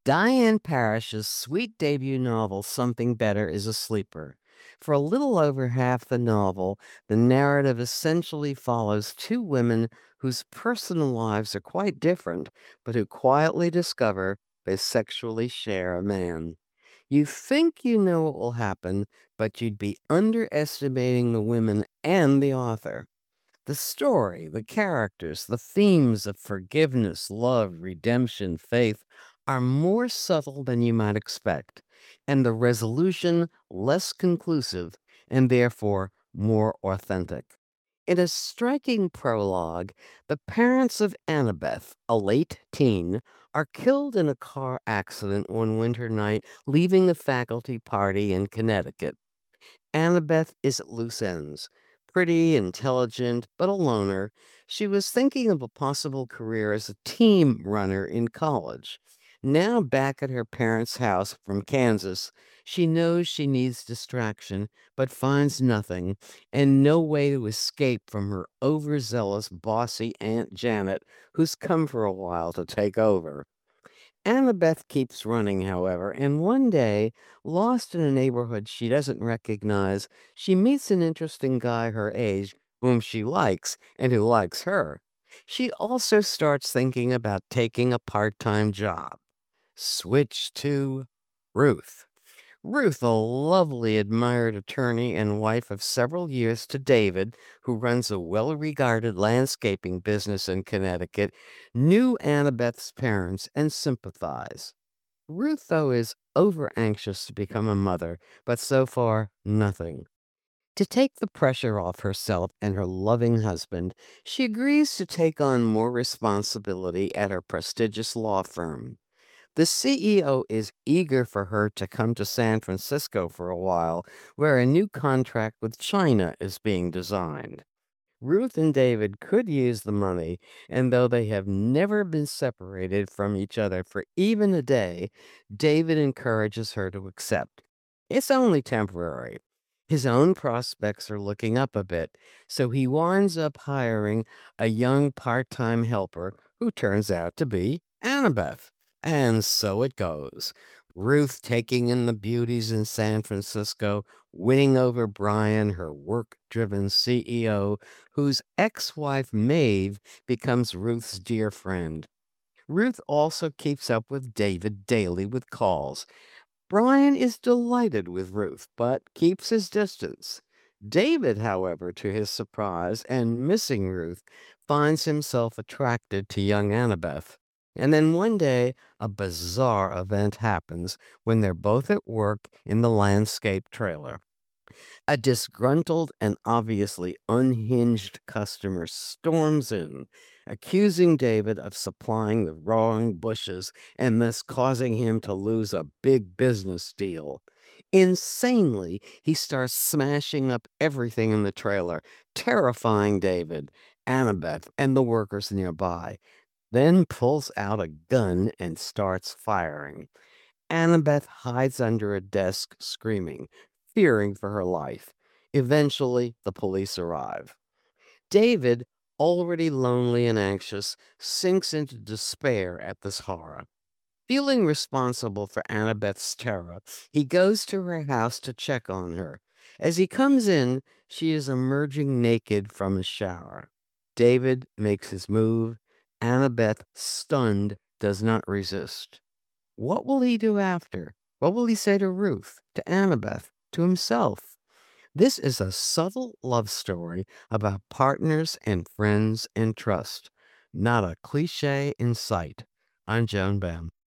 Diane Parrish's sweet debut novel, Something Better, is a sleeper. For a little over half the novel, the narrative essentially follows two women whose personal lives are quite different, but who quietly discover they sexually share a man. You think you know what will happen, but you'd be underestimating the women and the author. The story, the characters, the themes of forgiveness, love, redemption, faith are more subtle than you might expect, and the resolution less conclusive and therefore more authentic. In a striking prologue, the parents of Annabeth, a late teen, are killed in a car accident one winter night, leaving the faculty party in Connecticut. Annabeth is at loose ends. Pretty, intelligent, but a loner, she was thinking of a possible career as a team runner in college. Now back at her parents' house from Kansas, she knows she needs distraction, but finds nothing and no way to escape from her overzealous, bossy Aunt Janet, who's come for a while to take over. Annabeth keeps running, however, and one day, lost in a neighborhood she doesn't recognize, she meets an interesting guy her age whom she likes and who likes her. She also starts thinking about taking a part time job. Switch to Ruth. Ruth, a lovely, admired attorney and wife of several years to David, who runs a well regarded landscaping business in Connecticut, knew Annabeth's parents and sympathized. Ruth, though, is over anxious to become a mother, but so far, nothing. To take the pressure off herself and her loving husband, she agrees to take on more responsibility at her prestigious law firm. The CEO is eager for her to come to San Francisco for a while, where a new contract with China is being designed. Ruth and David could use the money, and though they have never been separated from each other for even a day, David encourages her to accept. It's only temporary. His own prospects are looking up a bit, so he winds up hiring a young part time helper who turns out to be Annabeth. And so it goes. Ruth taking in the beauties in San Francisco, winning over Brian, her work driven CEO, whose ex wife Maeve becomes Ruth's dear friend. Ruth also keeps up with David daily with calls. Brian is delighted with Ruth, but keeps his distance. David, however, to his surprise and missing Ruth, finds himself attracted to young Annabeth. And then one day, a bizarre event happens when they're both at work in the landscape trailer. A disgruntled and obviously unhinged customer storms in, accusing David of supplying the wrong bushes and thus causing him to lose a big business deal. Insanely, he starts smashing up everything in the trailer, terrifying David, Annabeth, and the workers nearby, then pulls out a gun and starts firing. Annabeth hides under a desk, screaming, fearing for her life. Eventually, the police arrive. David, already lonely and anxious, sinks into despair at this horror. Feeling responsible for Annabeth's terror, he goes to her house to check on her. As he comes in, she is emerging naked from a shower. David makes his move. Annabeth, stunned, does not resist. What will he do after? What will he say to Ruth, to Annabeth, to himself? This is a subtle love story about partners and friends and trust, not a cliche in sight. I'm Joan Bam.